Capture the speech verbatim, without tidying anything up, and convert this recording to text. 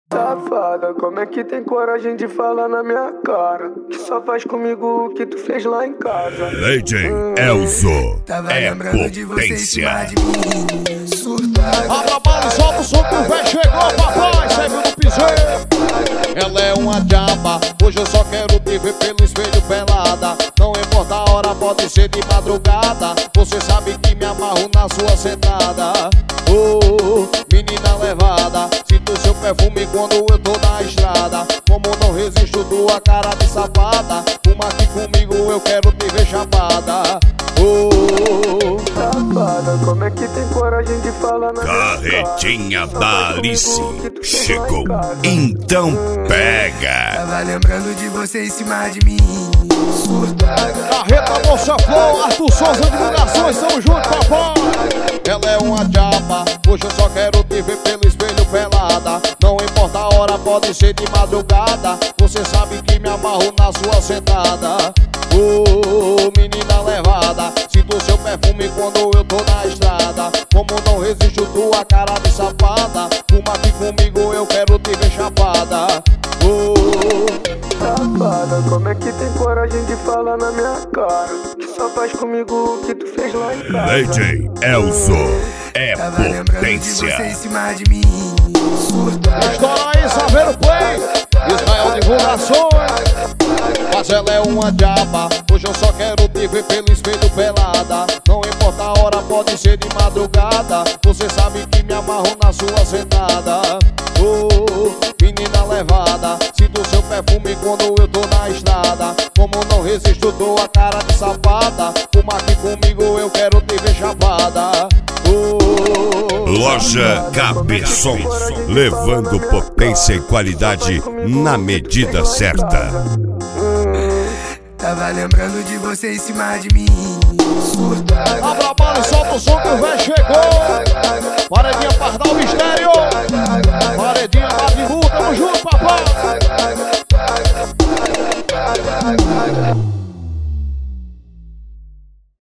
Safada, como é que tem coragem de falar na minha cara? Que só faz comigo o que tu fez lá em casa. Legend hum, Elzo tava é lembrando de você em cima potência. de mim. Surtada. Abra a bala e solta o som que o véi chegou, papai, sempre no piseiro. Ela é uma diaba, hoje eu só quero te ver pelo espelho pelada. Não importa a hora, pode ser de madrugada. Você sabe que me amarro na sua sentada. Oh, oh, menina levada, sinto seu perfume quando eu tô na estrada. Como não resisto tua cara de safada. Fuma aqui comigo, eu quero te ver chapada. Oh, oh, oh. Safada, como é que tem coragem de falar na Carretinha da Alice chegou, então pega. Tava lembrando de você em cima de mim. Surtada. Carreta Moça Flor, Arthur Souza Divulgações, tamo junto, papai. Ela é uma diaba, hoje eu só quero te ver pelo espelho pelada. Não importa a hora, pode ser de madrugada. Você sabe que me amarro na sua sentada. Oh, menina levada, sinto seu perfume quando eu tô na estrada. Como não resisto tua cara de safada. Fuma aqui comigo, eu quero te ver chapada. Oh, safada, como é que tem coragem de falar na minha cara? Que só faz comigo o que tu fez lá em casa. Legend Elzo é tava lembrando de você em potência. cima de mim. Surtada. estoura aí, Saveiro Play, Israel Divulgações. Mas ela é uma diaba, hoje eu só quero te ver pelo espelho pelada. Não importa a hora, pode ser de madrugada. Você sabe que me amarro na sua sentada. Oh, menina levada, sinto seu perfume quando eu tô na estrada. Como não resisto tua cara de safada. Fuma aqui comigo, eu quero te ver chapada. Oh, Loja Cabeção, levando potência e qualidade na medida certa. Tava lembrando de você em cima de mim. Surtada. abra a bala e solta o som que o véi chegou. Paredinha Pardal Mistério, Paredinha Madibu, tamo junto, papai.